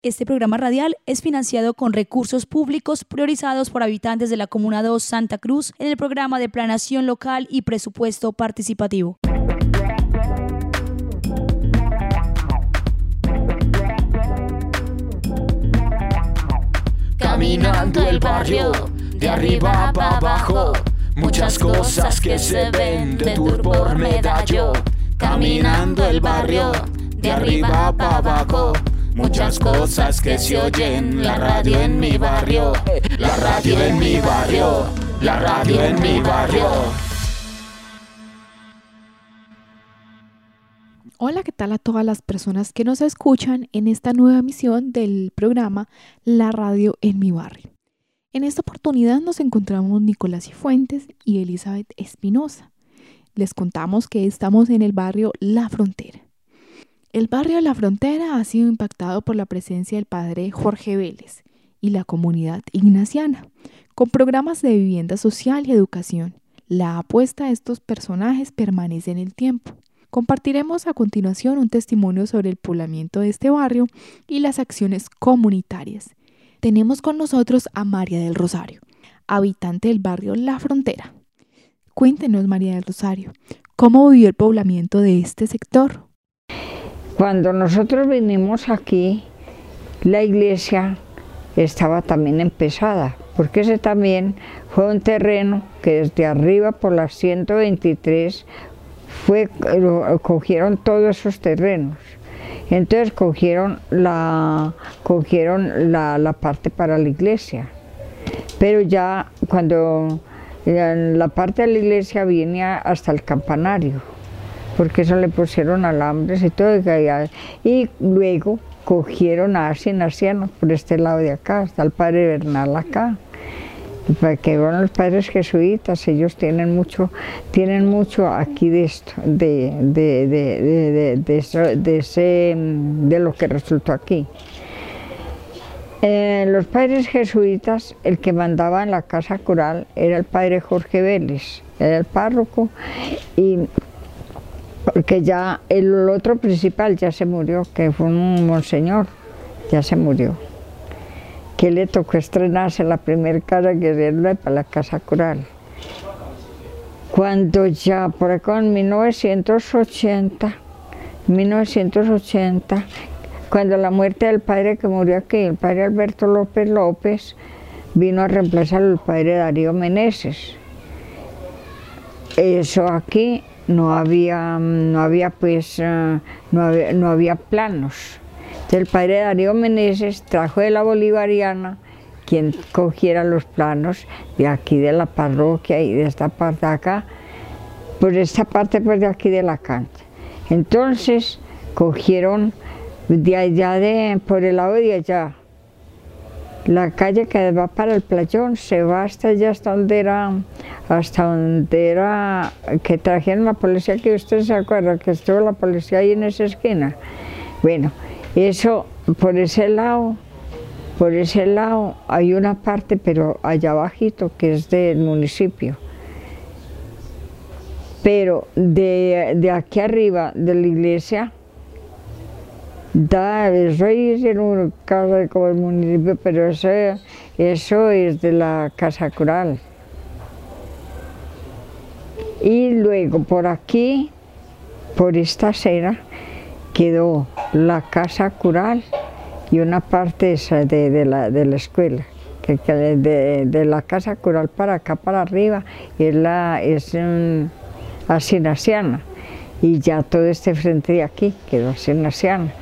Este programa radial es financiado con recursos públicos priorizados por habitantes de la Comuna 2 Santa Cruz en el programa de Planeación Local y Presupuesto Participativo. Caminando el barrio, de arriba para abajo, muchas cosas que se ven de tour por Medallo. Caminando el barrio, de arriba para abajo, muchas cosas que se oyen, la radio en mi barrio, la radio en mi barrio, la radio en mi barrio. Hola, ¿qué tal a todas las personas que nos escuchan en esta nueva emisión del programa La Radio en mi barrio? En esta oportunidad nos encontramos Nicolás Cifuentes y Elizabeth Espinosa. Les contamos que estamos en el barrio La Frontera. El barrio La Frontera ha sido impactado por la presencia del padre Jorge Vélez y la comunidad ignaciana, con programas de vivienda social y educación. La apuesta a estos personajes permanece en el tiempo. Compartiremos a continuación un testimonio sobre el poblamiento de este barrio y las acciones comunitarias. Tenemos con nosotros a María del Rosario, habitante del barrio La Frontera. Cuéntenos, María del Rosario, ¿cómo vivió el poblamiento de este sector? Cuando nosotros vinimos aquí, la iglesia estaba también empezada, porque ese también fue un terreno que desde arriba por la 123 cogieron todos esos terrenos. Entonces cogieron la parte para la iglesia. Pero ya cuando la parte de la iglesia viene hasta el campanario, porque eso le pusieron alambres y todo, y luego cogieron a Ignaciano por este lado de acá, está el padre Bernal acá, que van los padres jesuitas, ellos tienen mucho aquí de esto, de lo que resultó aquí. Los padres jesuitas, el que mandaba en la casa cural era el padre Jorge Vélez, era el párroco, y porque ya el otro principal ya se murió, que fue un monseñor, ya se murió, que le tocó estrenarse la primera casa que era para la casa cural. Cuando ya por acá en 1980, cuando la muerte del padre que murió aquí, el padre Alberto López, vino a reemplazar al padre Darío Meneses. Eso aquí no había planos. Entonces el padre Darío Meneses trajo de la Bolivariana quien cogiera los planos de aquí de la parroquia y de esta parte de acá, por esta parte pues de aquí de la cancha. Entonces cogieron de allá, por el lado de allá, la calle que va para el playón, se va hasta allá, hasta donde era, que trajeron la policía, que usted se acuerda, que estuvo la policía ahí en esa esquina. Bueno, eso, por ese lado hay una parte, pero allá abajito, que es del municipio. Pero de aquí arriba, de la iglesia, eso es en una casa como el municipio, pero eso es de la casa cural. Y luego por aquí, por esta acera, quedó la casa cural y una parte esa de la escuela, que de la casa cural para acá, para arriba, es Ignaciana, y ya todo este frente de aquí quedó Ignaciana.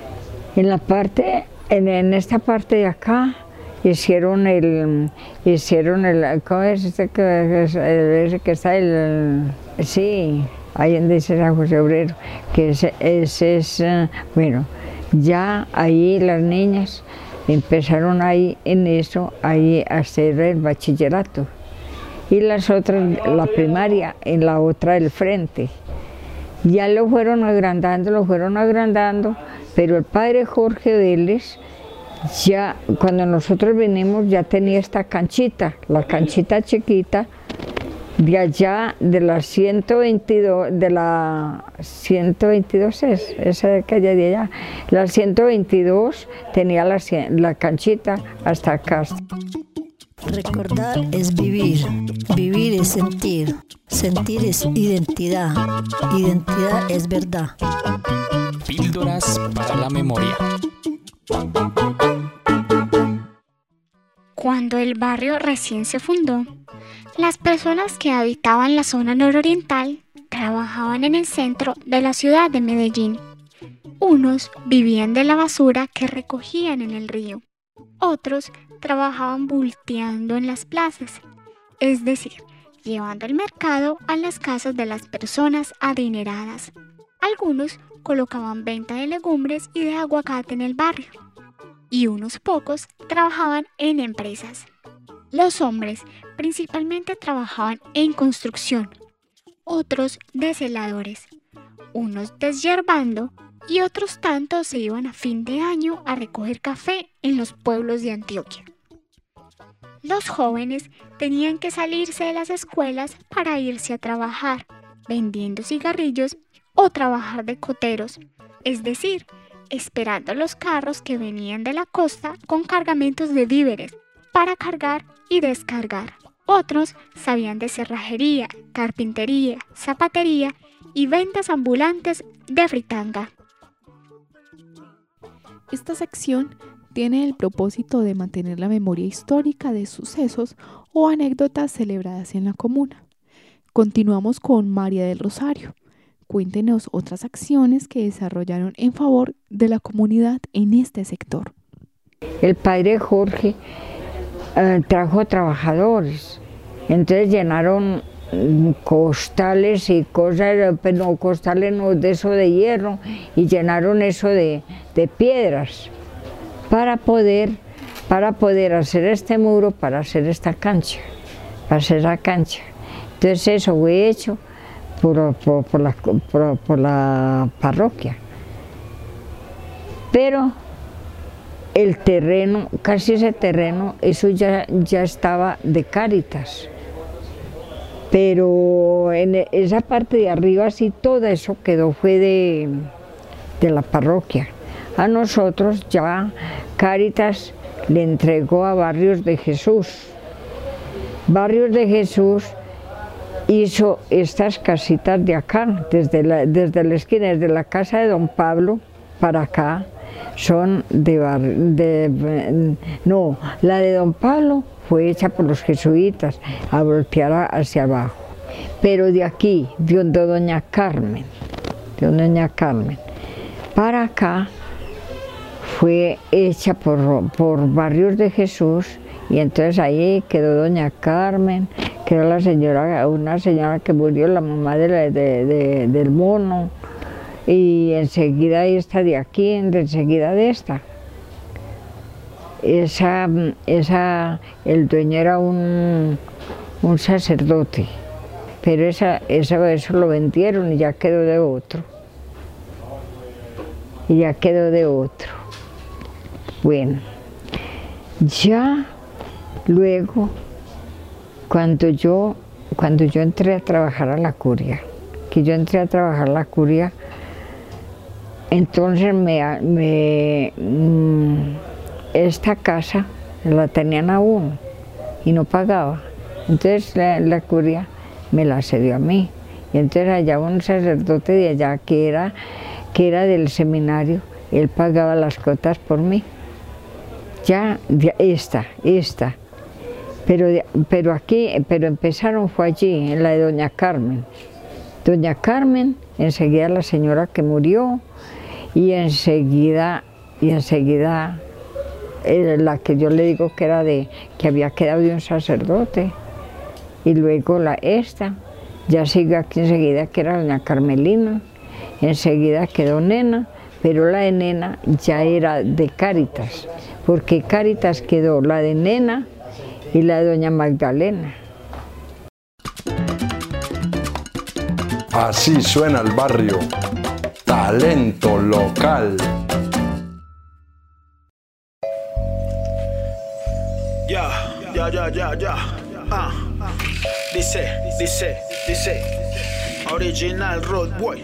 En esta parte de acá hicieron ¿cómo es este que está sí, ahí en dice San José Obrero, que ese es, bueno, ya ahí las niñas empezaron ahí en eso, ahí a hacer el bachillerato, y las otras, la primaria, en la otra del frente. Ya lo fueron agrandando, pero el padre Jorge Vélez, ya cuando nosotros vinimos ya tenía esta canchita, la canchita chiquita, de allá, de la 122, de la 122 es, esa calle de allá, la 122 tenía la canchita hasta acá. Recordar es vivir, vivir es sentir, sentir es identidad, identidad es verdad. Píldoras para la memoria. Cuando el barrio recién se fundó, las personas que habitaban la zona nororiental trabajaban en el centro de la ciudad de Medellín. Unos vivían de la basura que recogían en el río. Otros trabajaban volteando en las plazas, es decir, llevando el mercado a las casas de las personas adineradas. Algunos colocaban venta de legumbres y de aguacate en el barrio, y unos pocos trabajaban en empresas. Los hombres principalmente trabajaban en construcción, otros de celadores, unos deshiervando y otros tantos se iban a fin de año a recoger café en los pueblos de Antioquia. Los jóvenes tenían que salirse de las escuelas para irse a trabajar, vendiendo cigarrillos o trabajar de coteros, es decir, esperando los carros que venían de la costa con cargamentos de víveres para cargar y descargar. Otros sabían de cerrajería, carpintería, zapatería y ventas ambulantes de fritanga. Esta sección tiene el propósito de mantener la memoria histórica de sucesos o anécdotas celebradas en la comuna. Continuamos con María del Rosario. Cuéntenos otras acciones que desarrollaron en favor de la comunidad en este sector. El padre Jorge trajo trabajadores, entonces llenaron costales y cosas, pero no, costales no, de eso de hierro, y llenaron eso de piedras para poder hacer este muro, para hacer esta cancha, para hacer la cancha. Entonces eso fue hecho por la parroquia. Pero el terreno, casi ese terreno, eso ya estaba de Cáritas. Pero en esa parte de arriba sí, todo eso quedó, fue de la parroquia. A nosotros ya Cáritas le entregó a Barrios de Jesús. Barrios de Jesús hizo estas casitas de acá, desde la esquina, desde la casa de don Pablo para acá, son no, la de don Pablo fue hecha por los jesuitas, a voltear hacia abajo. Pero de aquí, de doña Carmen, para acá, fue hecha por Barrios de Jesús, y entonces ahí quedó doña Carmen, que era una señora que murió, la mamá del mono, y enseguida esta de aquí, enseguida de esta. El dueño era un sacerdote, pero eso lo vendieron y ya quedó de otro. Bueno, ya luego, cuando yo entré a trabajar a la curia, entonces esta casa la tenían a uno y no pagaba. Entonces la curia me la cedió a mí. Y entonces allá un sacerdote de allá que era del seminario, él pagaba las cuotas por mí. Ya esta. Pero empezaron fue allí, en la de doña Carmen. Doña Carmen, enseguida la señora que murió, y enseguida la que yo le digo que era que había quedado de un sacerdote, y luego esta, ya sigue aquí enseguida que era doña Carmelina, enseguida quedó Nena, pero la de Nena ya era de Cáritas, porque Cáritas quedó la de Nena y la de doña Magdalena. Así suena el barrio, talento local. Ya. Dice, original road boy.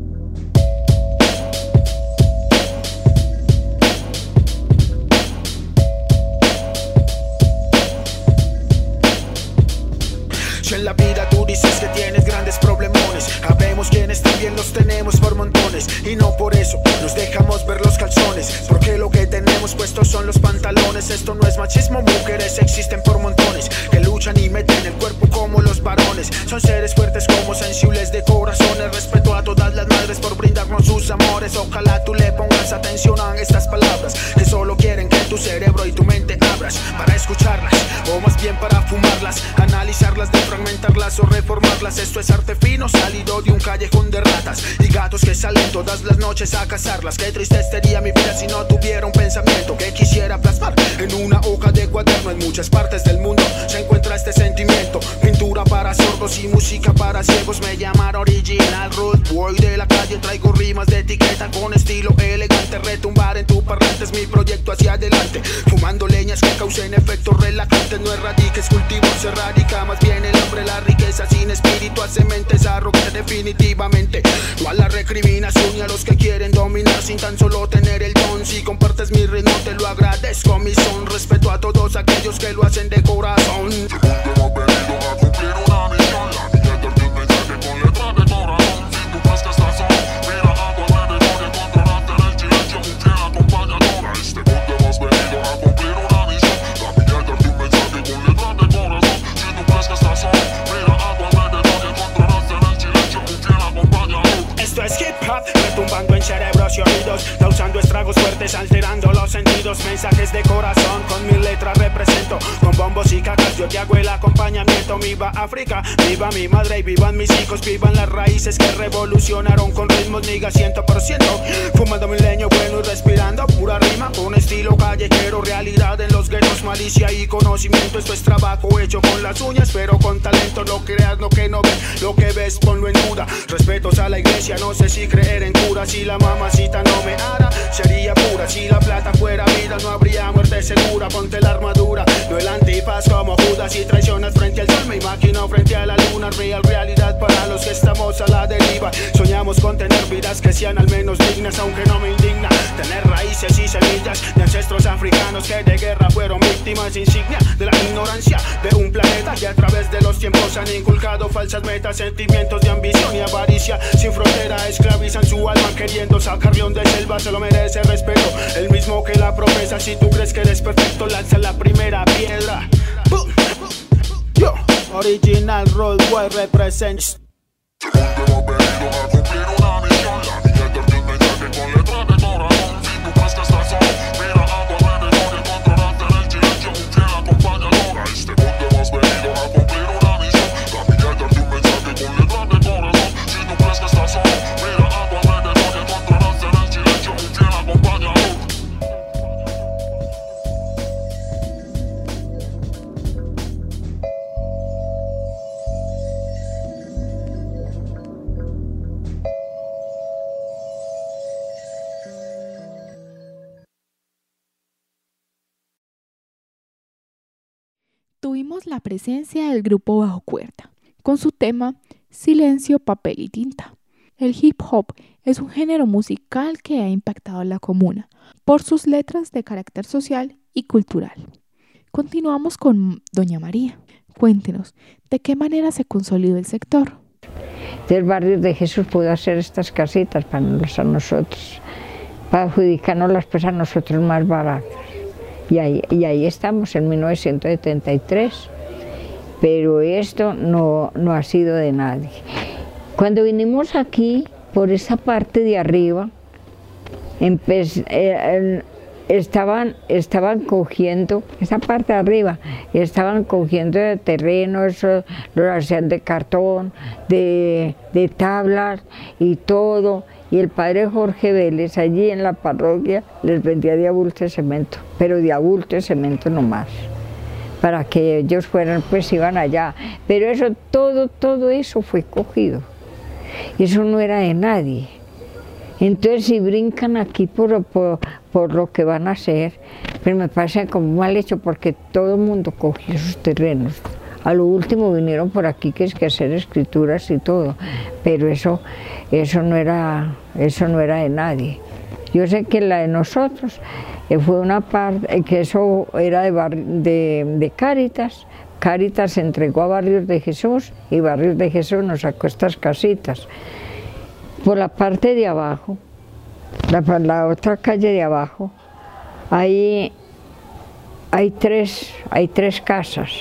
Si en la vida tú dices que tienes grandes problemones, habemos quienes también los tenemos por montones. Y no por eso nos dejamos ver los calzones, porque lo que tenemos puestos son los pantalones. Esto no es machismo, mujeres existen por montones, que luchan y meten el cuerpo como los varones. Son seres fuertes como sensibles de corazones. Respeto a todas las madres por brindarnos sus amores. Ojalá tú le pongas atención a estas palabras, que solo quieren que tu cerebro y tu mente abras para escucharlas, o más bien para fumarlas, analizarlas, fragmentarlas o reformarlas. Esto es arte fino salido de un callejón de ratas y gatos que salen todas las noches a cazarlas. Qué triste sería mi vida si no tuviera un pensamiento que quisiera plasmar en una hoja de cuaderno. En muchas partes del mundo se encuentra este sentimiento, pintura para sordos y música para ciegos. Me llaman original road boy de la calle, traigo rimas de etiqueta con estilo elegante. Retumbar en tu parlante es mi proyecto hacia adelante, fumando leñas que causen efectos relajantes. No erradiques cultivos, se erradica más bien el hombre. La riqueza sin espíritu hace mentes arrogantes definitivamente. No a la recriminación y a los que quieren dominar sin tan solo tener el don. Si compartes mi ritmo te lo agradezco, mi son. Respeto a todos aquellos que lo hacen de corazón. Hemos venido a cumplir una misión, la niña del mensaje con letra de corazón. Si tú crees que estás solo, mira a tu alrededor y encontrarás en el silencio un fiel acompañador. A este mundo hemos venido a cumplir una misión, la niña del mensaje con letra de corazón. Si tú crees que estás solo, mira a tu alrededor y encontrarás en el silencio un fiel acompañador. Esto es hip hop, retumbando en cerebros y oídos, causando estragos fuertes, alterando los sentidos. Mensajes de corazón, con mi letra represento, con bombos y cacas yo te hago el acompañamiento. Viva África, viva mi madre y vivan mis hijos, vivan las raíces que revolucionaron con ritmos nigga 100%. Fumando mi leño bueno y respirando pura rima, con estilo callejero, realidad en los guetos, malicia y conocimiento. Esto es trabajo hecho con las uñas, pero con talento. No creas lo que no ves, lo que ves ponlo en duda. Respetos a la iglesia, no sé si creer en cura. Si la mamacita no me hará, sería pura. Si la plata fuera vida, no habría muerte segura. Ponte la armadura, no el antifaz como Judas. Si traicionas frente al sol, me imagino frente a la luna. Real realidad para los que estamos a la deriva. Soñamos con tener vidas que sean al menos dignas, aunque no me indigna tener raíces y semillas de ancestros africanos que de guerra fueron víctimas, insignia de la ignorancia de un planeta que a través de los tiempos han inculcado falsas metas, sentimientos de ambición y avaricia sin frontera. Esclavizan su alma queriendo sacar león de selva. Se lo merece respeto, el mismo que la promesa. Si tú crees que eres perfecto, lanza la primera piedra. Yo, original road boy represents. Hemos venido a cumplir una misión, la niña del mensaje con letra de corazón. Si tú crees que estás solo, mira a tu alrededor y encontrarás en el silencio un fiel acompañador. A este mundo hemos venido a cumplir una misión, la niña del mensaje con letra de corazón. Si tú crees que estás solo, mira a tu alrededor y encontrarás en el silencio un fiel acompañador. Tuvimos la presencia del grupo Bajo Cuerda, con su tema Silencio, Papel y Tinta. El hip hop es un género musical que ha impactado a la comuna por sus letras de carácter social y cultural. Continuamos con Doña María. Cuéntenos, ¿de qué manera se consolidó el sector? Del barrio de Jesús pudo hacer estas casitas para nosotros, para adjudicarnos pues a nosotros más baratas. Y ahí estamos en 1973, pero esto no ha sido de nadie. Cuando vinimos aquí, por esa parte de arriba, estaban cogiendo, esa parte de arriba, estaban cogiendo de terreno, eso lo hacían de cartón, de tablas y todo. Y el padre Jorge Vélez allí en la parroquia les vendía de abulto de cemento, pero de abulto de cemento nomás, para que ellos fueran, pues iban allá. Pero eso, todo eso fue cogido. Eso no era de nadie. Entonces si brincan aquí por lo que van a hacer, pero me parece como mal hecho porque todo el mundo cogió sus terrenos. A lo último vinieron por aquí que es que hacer escrituras y todo, pero eso no era de nadie. Yo sé que la de nosotros fue una parte, que eso era de Cáritas. Cáritas entregó a Barrios de Jesús y Barrios de Jesús nos sacó estas casitas. Por la parte de abajo, la otra calle de abajo, ahí hay tres casas.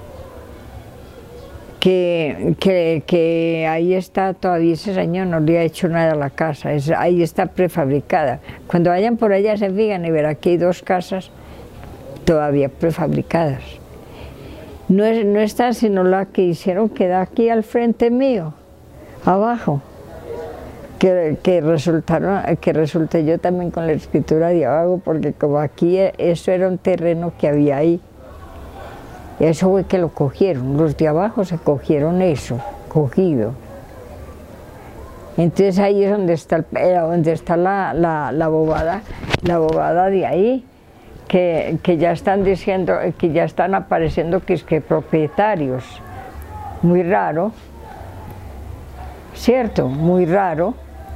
Que ahí está todavía, ese señor no le ha hecho nada a la casa, ahí está prefabricada. Cuando vayan por allá se fijan y verán que hay 2 casas todavía prefabricadas. No está sino la que hicieron que da aquí al frente mío, abajo, que resulté yo también con la escritura de abajo, porque como aquí eso era un terreno que había ahí. Eso fue que lo cogieron, los de abajo se cogieron eso, cogido. Entonces ahí es donde está la bobada de ahí, que ya están diciendo, que ya están apareciendo que es que propietarios. Muy raro, ¿cierto? Muy raro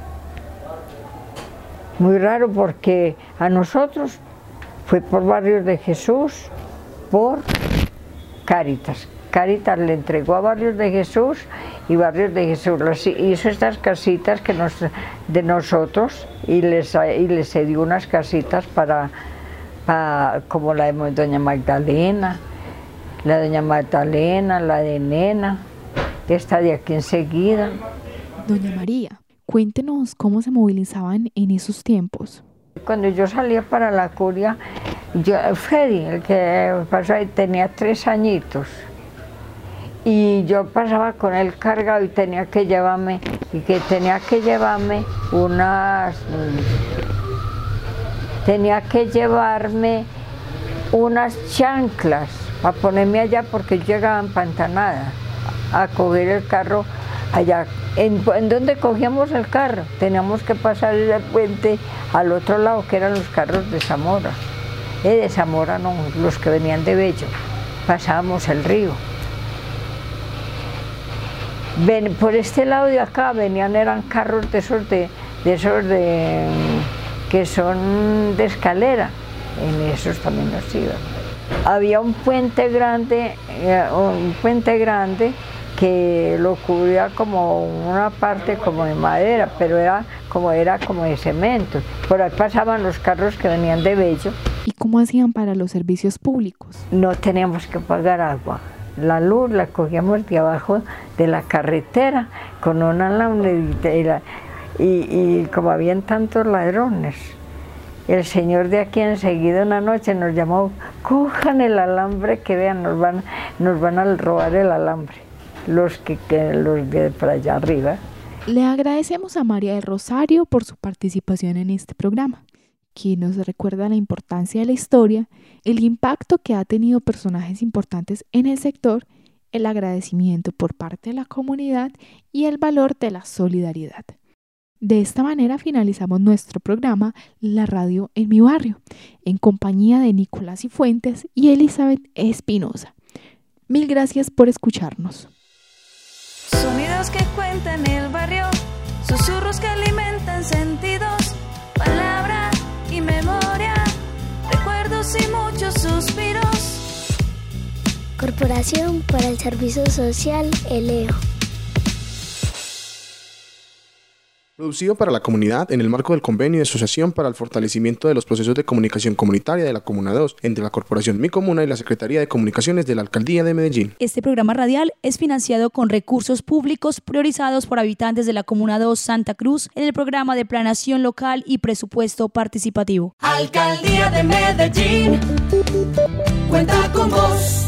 porque a nosotros fue por Barrios de Jesús, por Cáritas. Cáritas le entregó a Barrios de Jesús y Barrios de Jesús hizo estas casitas de nosotros y les cedió unas casitas para como la de Doña Magdalena, la de Nena, esta de aquí enseguida. Doña María, cuéntenos cómo se movilizaban en esos tiempos. Cuando yo salía para la curia, Freddy, el que pasó ahí, tenía 3 añitos y yo pasaba con él cargado y tenía que llevarme unas chanclas para ponerme allá porque yo llegaba empantanada a coger el carro allá. ¿En dónde cogíamos el carro? Teníamos que pasar el puente al otro lado, que eran los carros de Zamora. De Zamora no, los que venían de Bello. Pasábamos el río. Por este lado de acá eran carros de esos que son de escalera. En esos también nos iban. Había un puente grande que lo cubría como una parte como de madera, pero era como de cemento. Por ahí pasaban los carros que venían de Bello. ¿Y cómo hacían para los servicios públicos? No teníamos que pagar agua. La luz la cogíamos de abajo de la carretera con una alambre y como habían tantos ladrones, el señor de aquí enseguida una noche nos llamó: cojan el alambre que vean, nos van a robar el alambre. Los de por allá arriba. Le agradecemos a María del Rosario por su participación en este programa, que nos recuerda la importancia de la historia, el impacto que ha tenido personajes importantes en el sector, el agradecimiento por parte de la comunidad y el valor de la solidaridad. De esta manera finalizamos nuestro programa La Radio en mi barrio, en compañía de Nicolás Cifuentes y Elizabeth Espinosa. Mil gracias por escucharnos. Sonidos que cuentan el barrio, susurros que alimentan sentidos, palabra y memoria, recuerdos y muchos suspiros. Corporación para el Servicio Social ELEO. Producido para la comunidad en el marco del convenio de asociación para el fortalecimiento de los procesos de comunicación comunitaria de la Comuna 2 entre la Corporación Mi Comuna y la Secretaría de Comunicaciones de la Alcaldía de Medellín. Este programa radial es financiado con recursos públicos priorizados por habitantes de la Comuna 2 Santa Cruz en el programa de Planeación Local y Presupuesto Participativo. Alcaldía de Medellín, cuenta con vos.